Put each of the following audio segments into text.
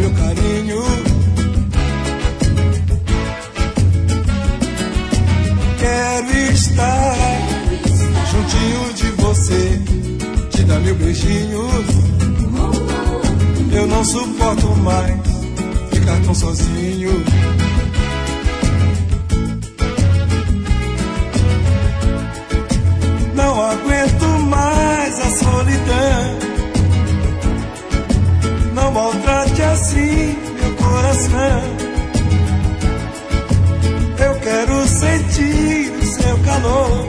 meu carinho. Quero estar juntinho de você, te dar mil beijinhos. Eu não suporto mais ficar tão sozinho. Não aguento mais a solidão. Não maltrate assim meu coração. Eu quero sentir o seu calor.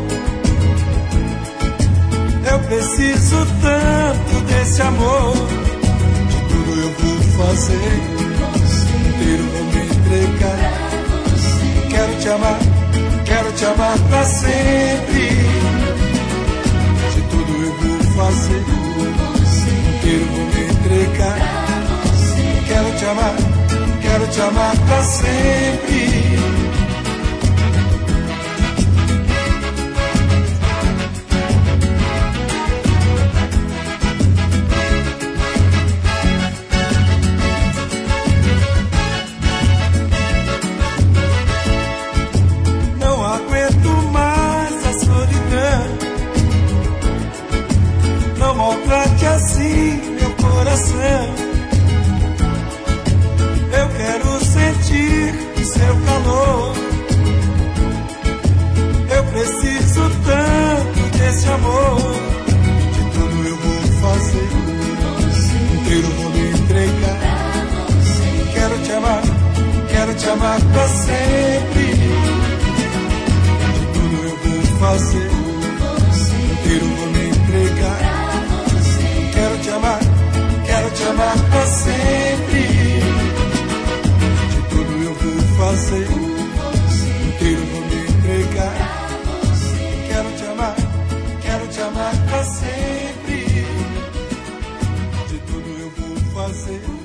Eu preciso tanto desse amor. De tudo eu vou fazer, inteiro vou me entregar. Quero te amar pra sempre. De tudo eu vou fazer, inteiro vou me entregar. Quero te amar pra sempre. Maltrate assim meu coração. Eu quero sentir o seu calor. Eu preciso tanto desse amor. De tudo eu vou fazer, inteiro vou me entregar. Quero te amar pra sempre. De tudo eu vou fazer, inteiro vou me entregar. Quero te amar pra sempre. De tudo eu vou fazer, inteiro vou me entregar. Quero te amar pra sempre. De tudo eu vou fazer.